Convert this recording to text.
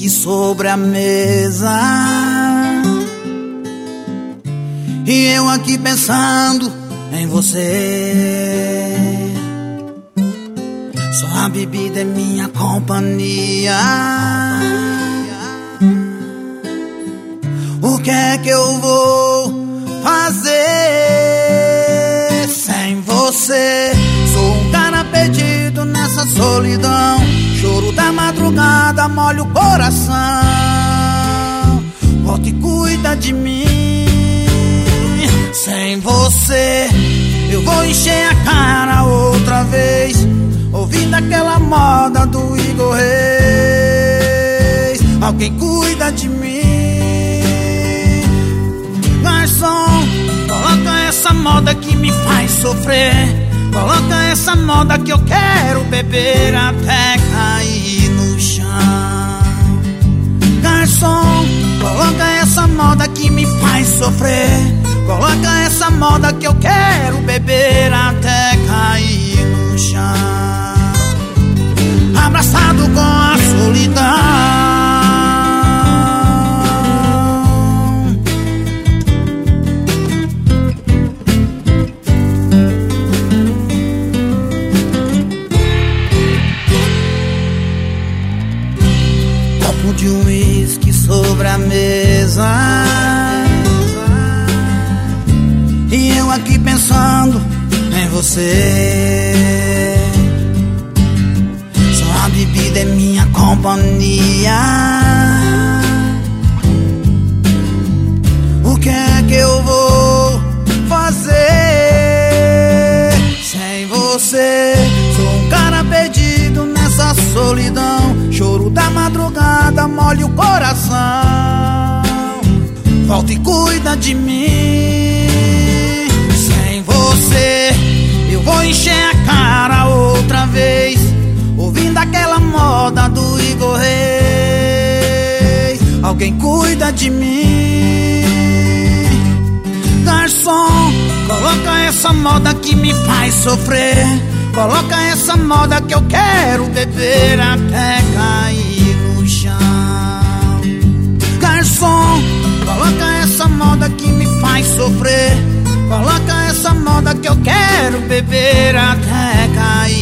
uísque sobre a mesa e eu aqui pensando em você. Só a bebida é minha companhia. O que é que eu vou fazer sem você? Sou um cara perdido nessa solidão. Choro da madrugada molha o coração. Volta e cuida de mim. Sem você eu vou encher a cara outra vez, ouvindo aquela moda do Igor Reis. Alguém cuida de mim. Garçom, coloca essa moda que me faz sofrer. Coloca essa moda que eu quero beber até cair no chão. Garçom, coloca essa moda que me faz sofrer. Coloca essa moda que eu quero beber até cair no chão. Abraçado com a solidão. Copo de uísque sobre a mesa e eu aqui pensando em você. Só a bebida é minha companhia. O que é que eu vou fazer sem você? Sou um cara perdido nessa solidão. Choro da madrugada molha o coração. Volta e cuida de mim. Sem você eu vou encher a cara outra vez, ouvindo aquela moda do Igor Reis. Alguém cuida de mim. Garçom, coloca essa moda que me faz sofrer. Coloca essa moda que eu quero beber até cair no chão. Garçom, coloca essa moda que me faz sofrer. Coloca essa moda que eu quero beber até cair